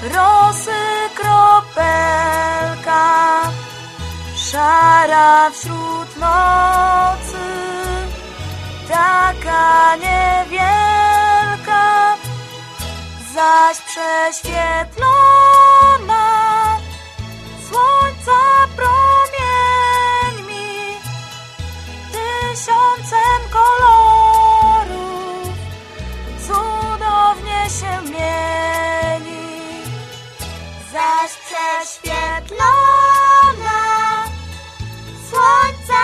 rosy kropelka, szara wśród nocy, taka niewielka, zaś prześwietlona słońca promieńmi, tysiącem kolorów cudownie się mieni, zaś prześwietlona słońca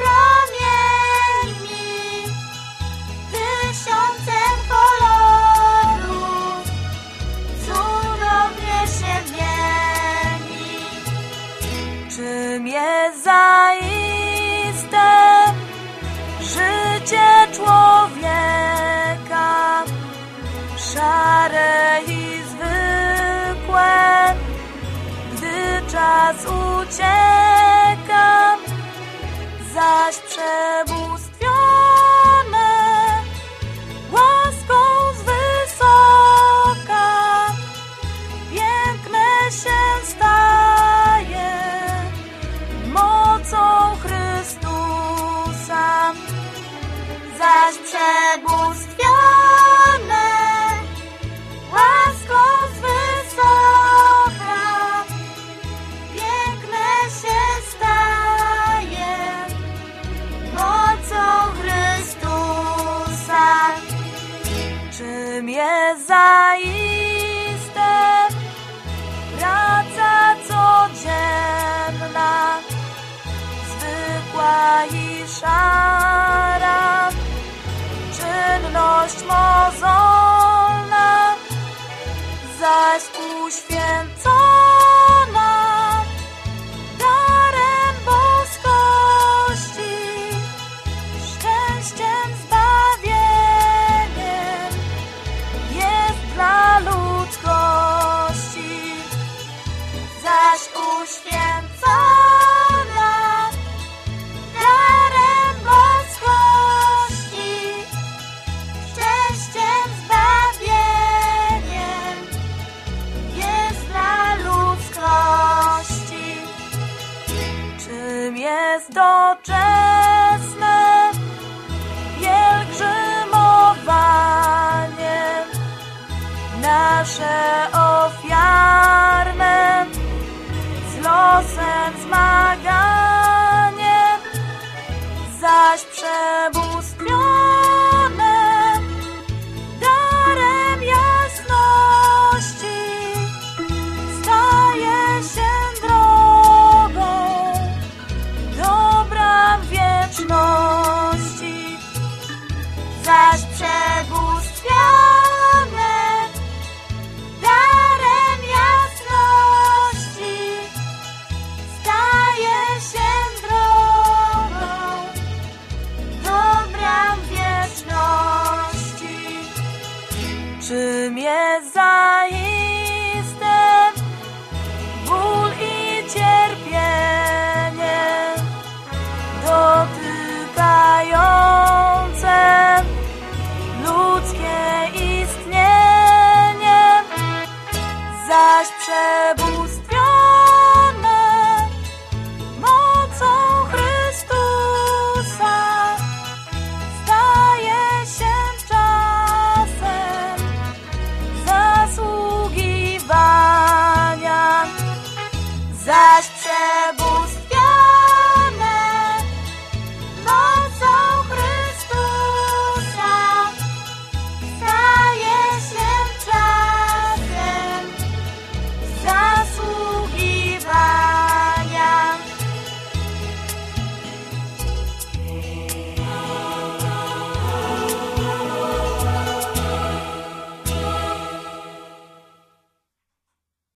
promieńmi, tysiącem kolorów cudownie się mieni. Czym jest zaiste życie człowieka, szare i zwykłe, gdy czas ucieka, zaś przebóstwione łaską z wysoka, piękne się staje mocą Chrystusa, zaś przebóstwione łaską z wysoka, piękne się staje mocą Chrystusa. Czym jest zaiste praca codzienna, zwykła i szara, czynność mozolna, zaś uświęcona darem boskości, szczęściem, zbawieniem jest dla ludzkości, zaś uświęcona darem boskości, szczęściem, zbawieniem jest dla ludzkości. Czym jest doczesne pielgrzymowanie nasze ofiarne, z losem zmaganie, zaś przebóstwione darem jasności, staje się drogą do bram wieczności, zaś przebóstwione darem jasności, staje się drogą do bram wieczności. Czym jest zaiste ból i cierpienie dotykające ludzkie istnienie, zaś przebój